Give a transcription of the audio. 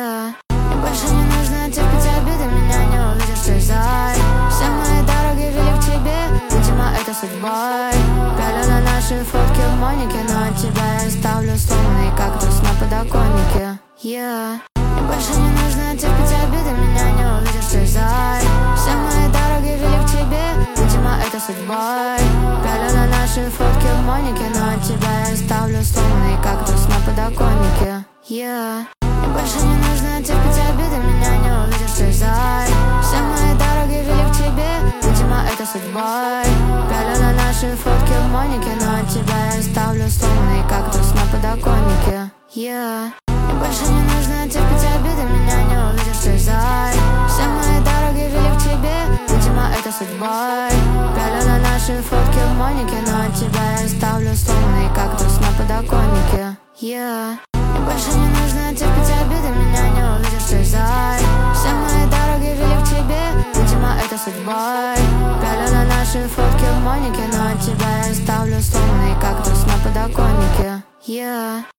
И больше не нужно терпеть обиды, меня не увидишь слезай. Все мои дороги вели к тебе, видимо, это судьбой. Пялю на наши фотки в монике, но от тебя я ставлю сломанный кактус на подоконнике. И больше не нужно терпеть обиды, меня не увидишь слезай. Все мои дороги вели к тебе, видимо, это судьбой. Пялю на наши фотки в монике, но от тебя я ставлю сломанный кактус на подоконнике. И больше не нужно терпеть обиды, меня не увидишь слезай. Все мои дороги вели к тебе, видимо, это судьбой. Пялю на наши фотки в монике, но от тебя я ставлю сломанный кактус на подоконнике. И больше не нужно терпеть обиды, меня не увидишь слезай. Все мои дороги вели к тебе, видимо, это судьбой. Пялю на наши фотки в монике, но от тебя я ставлю сломанный кактус на подоконнике. И больше не нужно терпеть обиды, меня не увидишь слезай. Все мои дороги вели к тебе, видимо, это судьбой. Пялю на наши фотки в монике, но от тебя я ставлю сломанный кактус на подоконнике.